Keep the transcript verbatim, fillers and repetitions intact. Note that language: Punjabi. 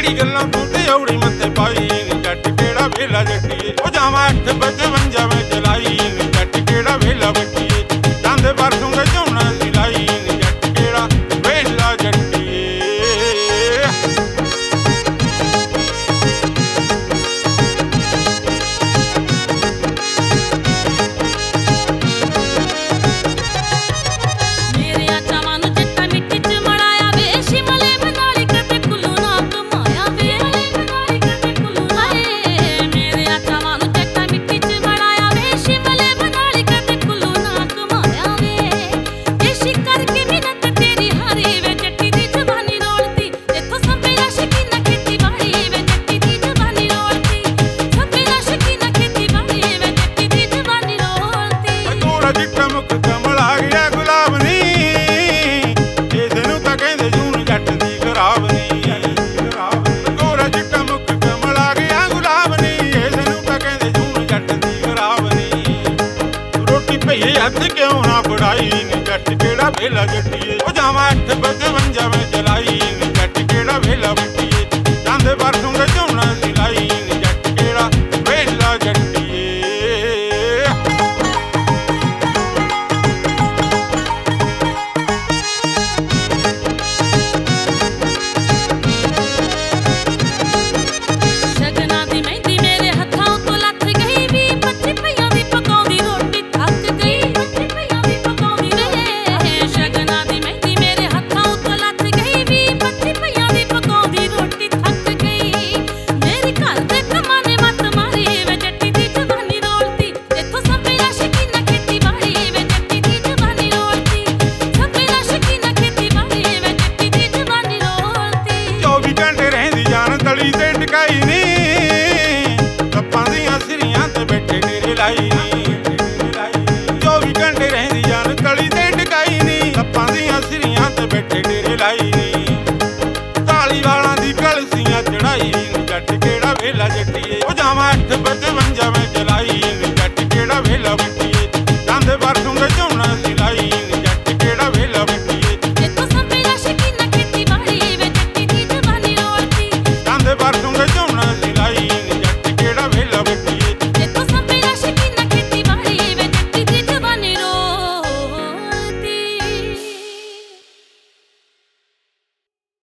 ਜਿਹੜੀ ਗੱਲਾਂ ਤੂੰ ਤੇ ਔੜੀ ਮੱਥੇ ਪਾਈ ਨੀ ਜੱਟ ਕਿਹੜਾ ਵੇਲਾ ਜੱਟੀਏ ਉਹ ਜਾਵਾਂ ਅੱਠ ਪਚਵੰਜਾ ਮੈਂ ਚਲਾਈ ਨੀ ਜੱਟ ਕਿਹੜਾ ਵੇਲਾ ਵੱਟੀਏ ਜਾਂਦੇ ਬਰਸੋਂ ਦੇ ਝੋਨਾ ਸੀ ਲਾਈ ਨੀ ਜੱਟ ਕਿਹੜਾ ਵੇਲਾ ਜੱਟੀਏ। ਚਿੱਟਾ ਮੁੱਖ ਕਮਲ ਆ ਗਿਆ ਗੁਲਾਬ ਨੀ ਇਸੇ ਨੂੰ ਤਾਂ ਕਹਿੰਦੇ ਜੂਨ ਜੱਟ ਦੀ ਖਰਾਬ ਨੀ ਗੋਰਾ ਚਿੱਟਾ ਮੁੱਖ ਕਮਲ ਆ ਗਿਆ ਗੁਲਾਬ ਨੀ ਇਸੇ ਨੂੰ ਤਾਂ ਕਹਿੰਦੇ ਜੂਨ ਜੱਟ ਦੀ ਖਰਾਬ ਨੀ ਰੋਟੀ ਪਈਏ ਹੱਥ ਕਿਉਂ ਨਾ ਫੜਾਈ ਨੀ ਜੱਟ ਕਿਹੜਾ ਵੇਲਾ ਜੱਟੀਏ ਉਹ ਜਾਵਾਂ ਅੱਠ ਪਚਵੰਜਾ ਮੈਂ ਚਲਾਈ ਨੀ ਜੱਟ ਕਿਹੜਾ ਵੇਲਾ ਵੱਟੀਏ ਜਾਂਦੇ ਬਰਸੋਂ ਦੇ ਝੋਨਾ ਸੀ ਲਾਈ ਨੀ ਜੱਟ ਕਿਹੜਾ ਵੇਲਾ ਜੱਟੀਏ। ਤਲੀ ਤੇ ਟਿਕਾਈ ਨੀ ਕੱਪਾਂ ਦੀਆਂ ਸਿਰੀਆਂ ਤੇ ਬੈਠੇ ਡੇਰੇ ਲਾਈ ਨੀ ਚੌਵੀ ਘੰਟੇ ਰਹਿੰਦੀ ਜਾਨ ਤਲੀ ਤੇ ਟਿਕਾਈ ਨੀ ਕੱਪਾਂ ਦੀਆਂ ਸਿਰੀਆਂ ਤੇ ਬੈਠੇ ਡੇਰੇ ਲਾਈ ਨੀ।